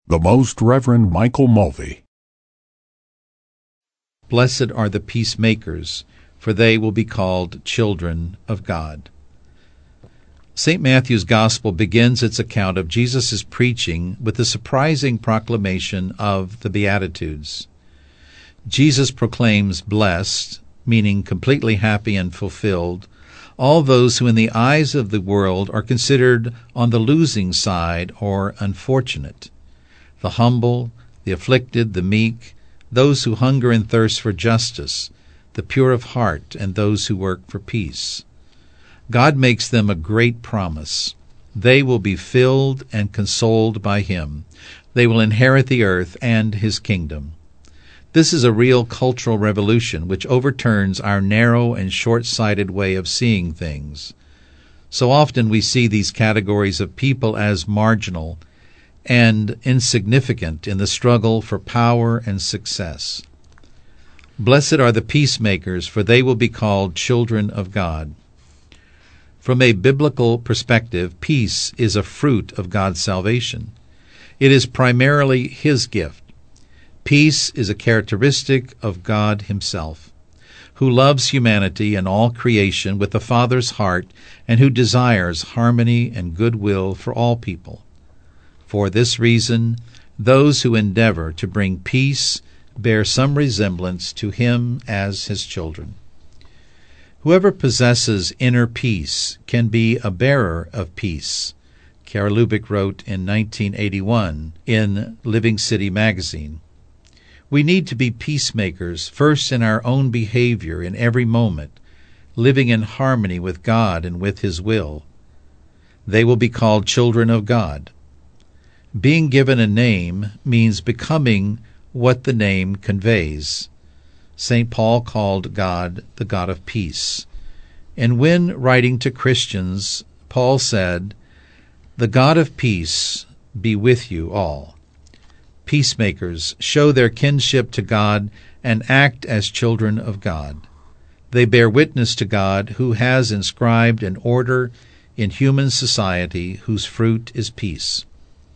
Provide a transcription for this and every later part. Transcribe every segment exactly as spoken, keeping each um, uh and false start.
The Most Reverend Michael Mulvey. Blessed are the peacemakers, for they will be called children of God. Saint Matthew's Gospel begins its account of Jesus' preaching with the surprising proclamation of the Beatitudes. Jesus proclaims blessed, meaning completely happy and fulfilled, all those who in the eyes of the world are considered on the losing side or unfortunate. The humble, the afflicted, the meek, those who hunger and thirst for justice, the pure of heart, and those who work for peace. God makes them a great promise. They will be filled and consoled by Him. They will inherit the earth and His kingdom. This is a real cultural revolution which overturns our narrow and short-sighted way of seeing things. So often we see these categories of people as marginal and insignificant in the struggle for power and success. Blessed are the peacemakers, for they will be called children of God. From a biblical perspective, peace is a fruit of God's salvation. It is primarily His gift. Peace is a characteristic of God Himself, who loves humanity and all creation with the Father's heart and who desires harmony and goodwill for all people. For this reason, those who endeavor to bring peace bear some resemblance to Him as His children. Whoever possesses inner peace can be a bearer of peace, Kara Lubick wrote in nineteen eighty-one in Living City magazine. We need to be peacemakers first in our own behavior in every moment, living in harmony with God and with His will. They will be called children of God. Being given a name means becoming what the name conveys. Saint Paul called God the God of peace. And when writing to Christians, Paul said, "The God of peace be with you all." Peacemakers show their kinship to God and act as children of God. They bear witness to God, who has inscribed an order in human society whose fruit is peace.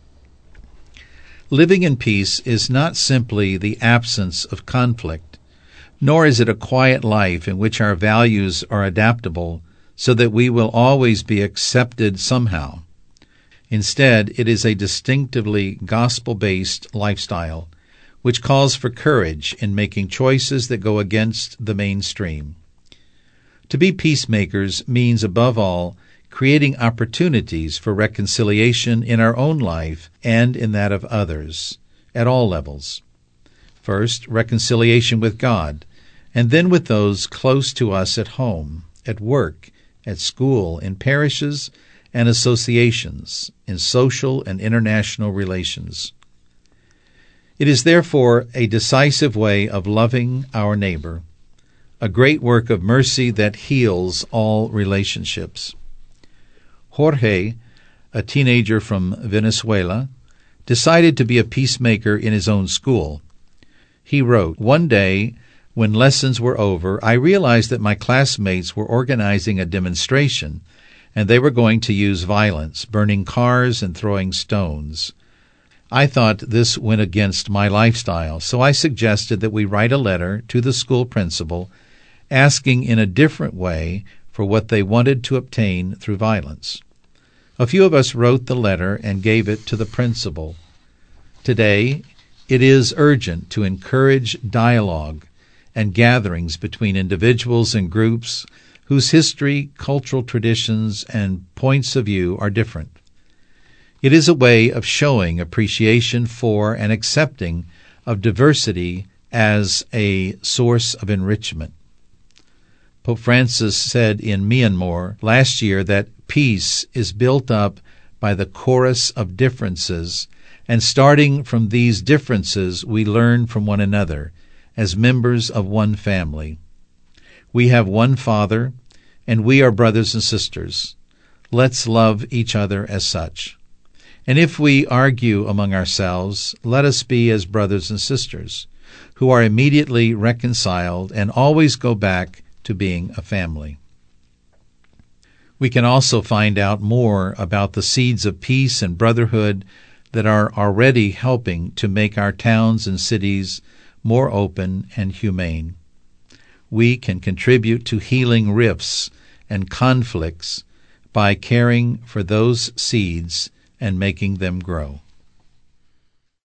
Living in peace is not simply the absence of conflict, nor is it a quiet life in which our values are adaptable so that we will always be accepted somehow. Instead, it is a distinctively gospel-based lifestyle, which calls for courage in making choices that go against the mainstream. To be peacemakers means, above all, creating opportunities for reconciliation in our own life and in that of others, at all levels. First, reconciliation with God, and then with those close to us at home, at work, at school, in parishes and associations, in social and international relations. It is therefore a decisive way of loving our neighbor, a great work of mercy that heals all relationships. Jorge, a teenager from Venezuela, decided to be a peacemaker in his own school. He wrote, "One day, when lessons were over, I realized that my classmates were organizing a demonstration, and they were going to use violence, burning cars and throwing stones. I thought this went against my lifestyle, so I suggested that we write a letter to the school principal asking in a different way for what they wanted to obtain through violence. A few of us wrote the letter and gave it to the principal. Today, it is urgent to encourage dialogue and gatherings between individuals and groups whose history, cultural traditions, and points of view are different. It is a way of showing appreciation for and accepting of diversity as a source of enrichment." Pope Francis said in Myanmar last year that peace is built up by the chorus of differences, and starting from these differences we learn from one another as members of one family. We have one Father, and we are brothers and sisters. Let's love each other as such. And if we argue among ourselves, let us be as brothers and sisters, who are immediately reconciled and always go back to being a family. We can also find out more about the seeds of peace and brotherhood that are already helping to make our towns and cities more open and humane. We can contribute to healing rifts and conflicts by caring for those seeds and making them grow.